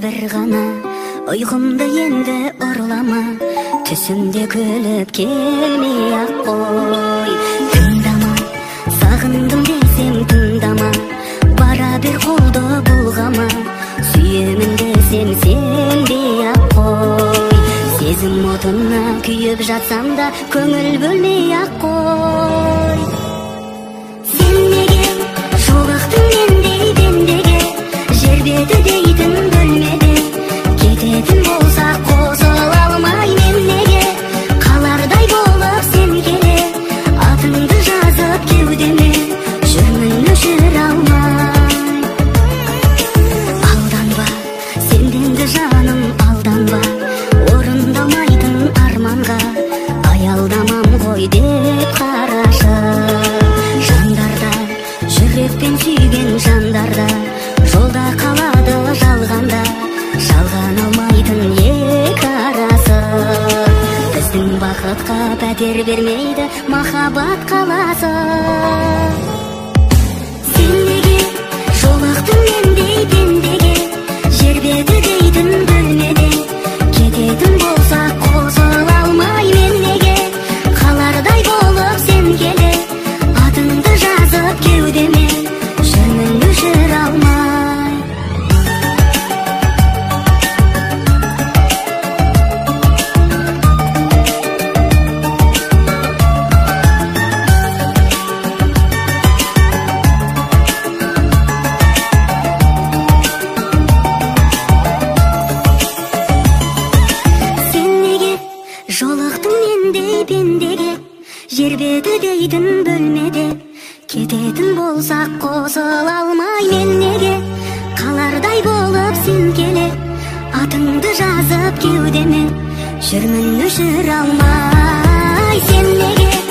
bir gana, uyg'umda endi o'rlama, tusimda kulib kelmey-aq qo'y. Tindama, sog'indim desem tindama, bara bir qo'lda bulg'ama, suyaman desem sen dey-aq qo'y. Sezim o'tuna kuyib jatsam da ko'ngil bo'lmey-aq qo'y. Sen nega jo'liqding mendey bendege, yer beti deytin bölmede, ketetin bolsa qo'zg'ala olmay men nega, qalarday bo'lib sen kele, atыңды жазып кеудеме, жүрмін өшіре алмай. Aldanba, сенденді жаным aldanba, орындалмайтын арманға аялдамам ғой деп қарашы. Жандарда, жүрекпен сүйген жандарда, жолда қалады жалғанда, жалған алмайтын екі арасы. Біздің бақытқа пәтер бермейді махаббат қаласы. Сен неге жолықтың мендей пендеге, жер беті дейтін бөлмеде, кететін болса қосыла алмай мен неге, қалардай болып сен келе, атыңды жазып кеудеме, жүрмін өшіре алмай. Сен неге жолықтың мендей пендеге, жер беті дейтін бөлмеде, кететін болсақ қосыла алмай мен неге, қалардай болып сен келе, атыңды жазып кеудеме, жүрмін өшіре алмай. Сен неге